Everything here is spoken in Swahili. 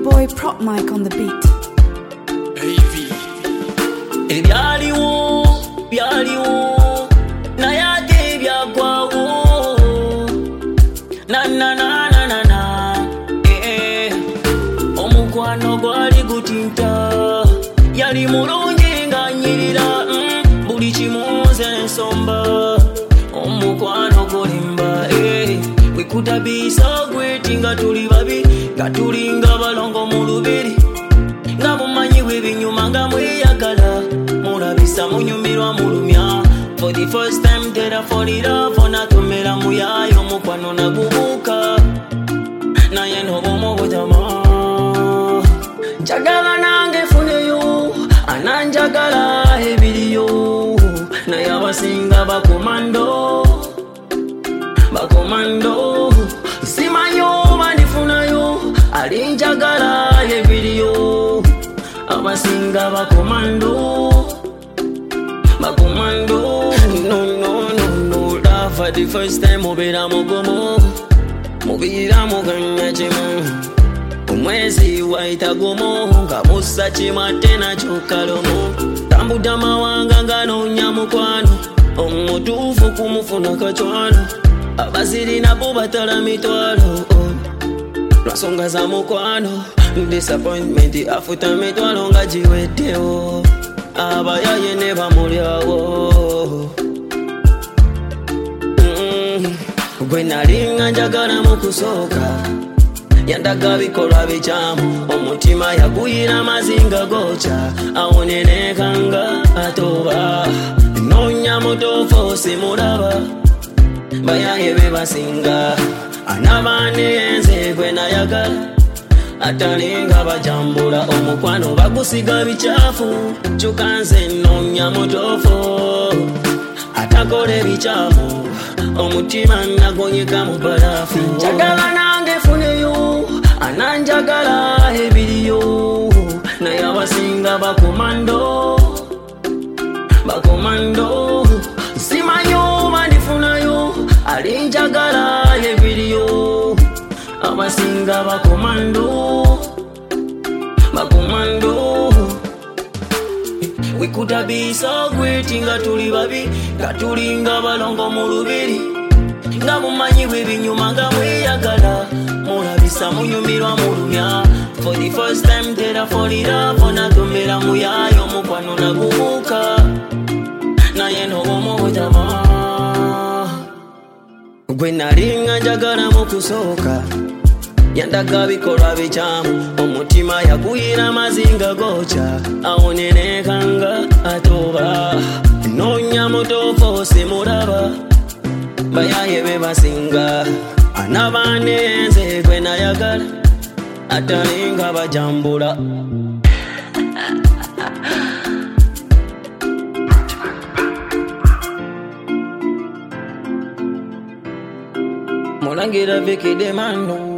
boy Prop Mike on the beat. Byaliwo na yate byagwawo na omukwano gwali gutinta yali mulungi nga nyirira buli kimuze ensomba omukwano gulimba we could have been so great nga tuli babi nga tulinga balongo mu lubiri nga mumanyi webinyuma nga mweyagala mulabisa munyumirwa mulumya for the first time that I fall in love onatomera muyayo mukwano nagubuka naye nobomo bujama njagala nange funeyo ananjagala ebiriyo naye abasinga bakomando simanyo manifunayo alinjagala ebiriyo abasinga bakomando no love for the first time mubira mugomo mubira muganya chimu umwezi waita gomo nga musa chima tena chokalomo tambuda mawanga ngano nyamukwano omutufu kumufuna kachwano abaziri nabo batala mitwalo lwasonga za mukwano disappointment afuta mitwalo nga jiweteo abayaye ne bamulyawo gwe nalinga njagala mukusooka yandaga bikolwa bicamu omutima yaguyira mazinga goca awonenekanga atoba nonya mutofo simulaba bayaye bebasinga anabaneyenze gwe nayagala atalinga bajambula omukwano bagusiga bicafu kyukanze nonya mutofo atakole bicamu omutima nagonyeka mu balafu njagala nange funeyo ananjagala ebiriyo naye abasinga bakomando simanyo manifunayo alinjagala ebiriyo abasinga bakomando we could have been so great nga tuli babi nga tulinga balongo mu lubiri nga mumanyi webinyuma nga mweyagala mulabisa munyumirwa mulumya for the first time that I fall in love onatomera muyayo mukwano nagubuka naye nobomo bujama gwe nalinga njagala mukusooka yandaga bikolwa bicamu omutima yaguyira mazinga goca awonenekanga atoba nonya mutofo simulaba bayaye bebasinga anabanenze gwe nayagala atalinga bajambula mulangira Vicky Demano